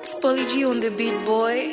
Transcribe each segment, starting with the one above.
It's Polly G on the beat, boy.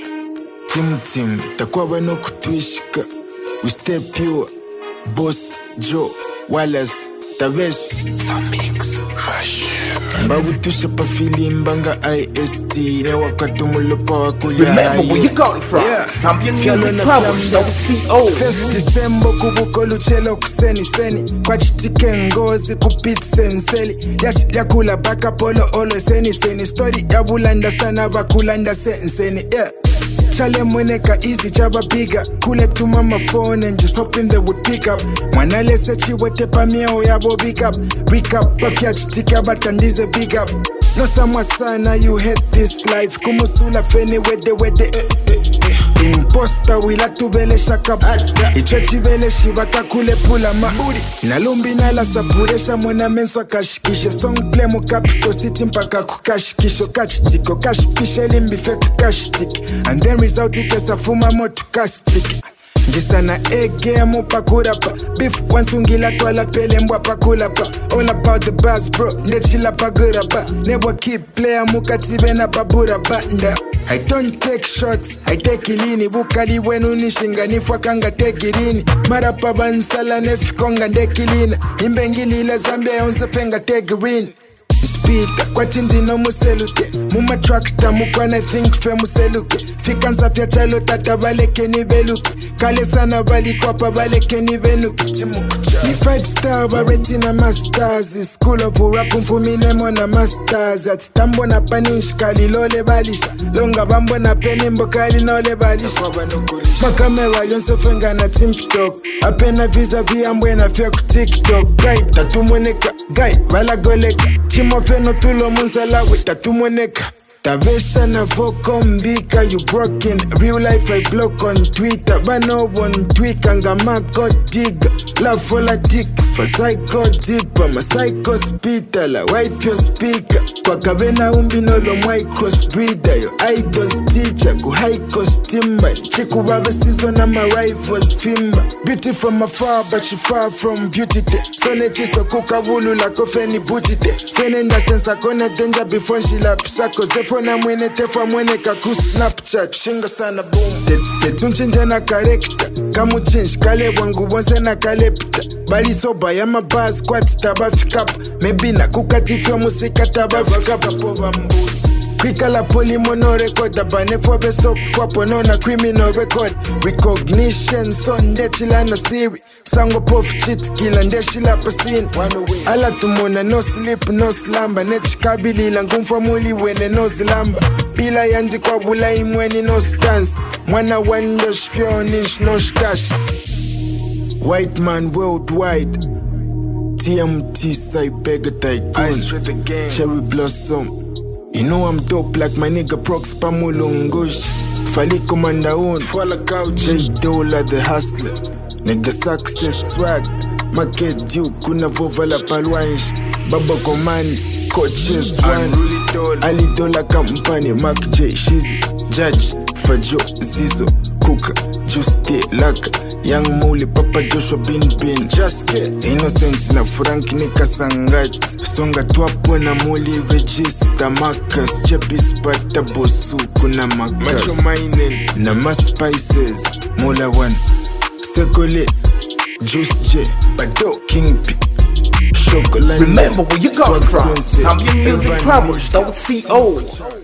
Tim, takuwa wano kutwishika. We stay pure. Boss, Joe, Wallace, Tavesh. The Mix Machine. Mbabu tusha pa mbanga IST. Ne wakatu mulupa wakulia. Remember where you got it from. Yeah. Zambian Music Published, CO. First December kubuko luchelo kuseni seni. Kwa chitike ngozi kupit senseli. Yakula baka polo olo seni. Story ya bulanda sana bakulanda seni. Yeah. Chale mweneka easy chaba biga. Kule tu mama phone and just hoping they would pick up. Mwanale sechi wote pa miao yabo big up. Recap pafya chitika batandize big up. No samwa sana you hate this life. Kumusula feni wede. Imposter wila tubele shakap. Ichwechi vele shivaka kule pula mahuri. Inalumbi nala sapuresha mwena menswa kashikishe. Song play mukapiko siti mpaka kukashikisho. Kachitiko kashpishe limbi fetu kashitiki. And then result itesa fuma motu kastiki. Jisana ege mupa kurapa. Beef wansungila twala pele mbwa pakulapa. All about the buzz bro, ndechila pagurapa. Nebo keep player mukatibe na babura banda. I don't take shots, I take ilini. Bukali wenu nishinga nifwa kanga take ilini. Marapa bansala nefikonga ndekilina. Imbengili ila Zambia yonse penga take green. Speed, kwa tindi no muselute. Muma tractor mukwana think fe museluke. Fikanza pya chalo tata baleke ni beluke. Kale sana bali kwapa baleke ni benuke. Ni 5-star bareti na masters. School of rap mfumine mona masters. Ati tambo na panish kali lole balisha. Longa bambo na peni mbokali nole balisha. Makamera yonse fenga na TikTok. Apena visa via mbwena fya ku TikTok. Guy, tatu mweneka. Guy, wala goleka. Chimo feno tulo munzala we tatu mweneka. Tavesha na voko mbika, you broken. Real life I block on Twitter. Bano one tweak anga mako digga. Love for la dick, for psycho deep. I'm a psycho speeder, la wipe your speaker. Kwa kabena umbino lo micros breeder. Yo idols teacher, ku high cost timber. Chiku baba season na my rifles fimba. Beauty from afar, but she far from beauty te. Sone chiso kuka vulu la kofeni booty te. Senenda sensa kone danger before she lap shako. Fona mwene tefa mwene kaku Snapchat. Shinga sana boom. Tetunchinja na karekta. Kamu change kale wangu wonse na kale pita. Bali soba ya mabaz kwa titaba fikap. Maybe na kukatifyo musika taba fikap. Kwika la poli mono record. Abane fobe sok fwapo no criminal record. Recognition son ndechila na siri. Sango pof cheat kila ndeshila pasini. Ala tumona no sleep no slumber. Nechikabili la ngumfa muli wene no zilamba. Bila yanji kwa bula imweni no stance. Mwana wandosh fionish no stash. White man worldwide. TMT Saipega Tycoon. Cherry Blossom. You know I'm dope like my nigga Prox Pamulungush. Fali Commander on Fala Couch. J-Dola the hustler. Nigga success swag. Market Duke kuna vovala palwansh. Baba Command coaches one. Ali Dola Company Mark J Shizzy. Judge Fajo Zizo Kuka Juste Laka Young Muli Papa Joshua Bin Just get Innocence na Frank Nika Sangat Songa Twapo na Muli Register Marcus Chepis Pata Bosu kuna Marcus Macho Mining na Mass Spices Mola One Sekole Juice J Bado King P Chocolate. Remember where you got it from. Zambian Music Published, CO.